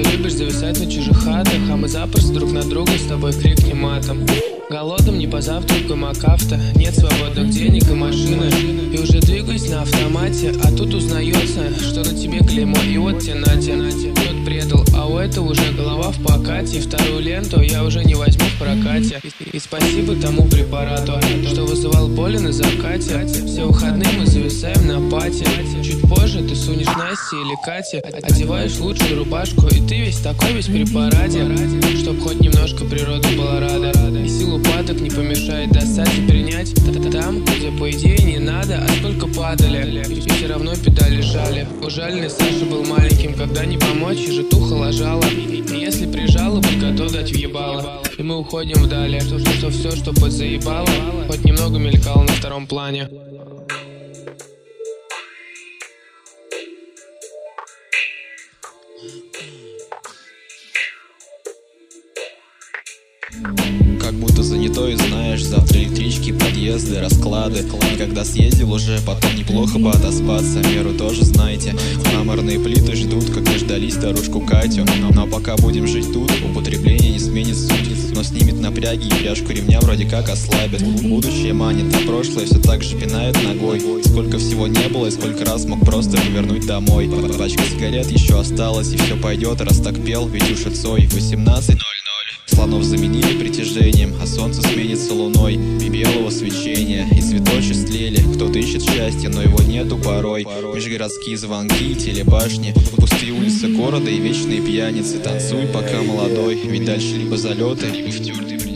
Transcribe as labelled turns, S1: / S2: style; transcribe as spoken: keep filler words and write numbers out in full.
S1: Ты любишь зависать на чужих хатах, а мы запросто друг на друга с тобой крикнем матом. Голодным не позавтракаем, а кафта. Нет свободных денег и машины. И уже двигаюсь на автомате, а тут узнается, что на тебе клеймо. И вот тебе Натя, тот предал, а у этого уже голова в покате. И вторую ленту я уже не возьму в прокате. И, и спасибо тому препарату, что вызывал боли на закате. Все выходные мы зависаем на пати. Чуть позже ты сунешь Насте или Кате, одеваешь лучшую рубашку, и ты весь такой, весь при параде, чтоб хоть немножко природа была рада. И силу падок не помешает достать и принять там, где по идее не надо, а сколько падали, и все равно педали жали. Ужаленный Саша был маленьким, когда не помочь, и житуха ложала. И если прижала, будь готов дать въебало. И мы уходим вдали, что, что все, что подзаебало, хоть немного мелькало на втором плане.
S2: Как будто занятой, знаешь, завтра электрички, подъезды, расклады. И когда съездил уже, потом неплохо бы отоспаться. Меру тоже знаете, мраморные плиты ждут, как дождались старушку Катю. Но пока будем жить тут, употребление не сменит суть, но снимет напряги и пряжку ремня вроде как ослабит. Будущее манит, а прошлое все так же пинает ногой. Сколько всего не было и сколько раз мог просто повернуть домой. Пачка сигарет еще осталась, и все пойдет, раз так пел Витюша Цой. Восемнадцать слонов заменили притяжением, а солнце сменится луной и белого свечения. И цветочи стлели, кто-то ищет счастье, но его нету порой. Межгородские звонки, телебашни, пустые улицы города и вечные пьяницы. Танцуй, пока молодой, ведь дальше либо залеты, либо в тюрьме.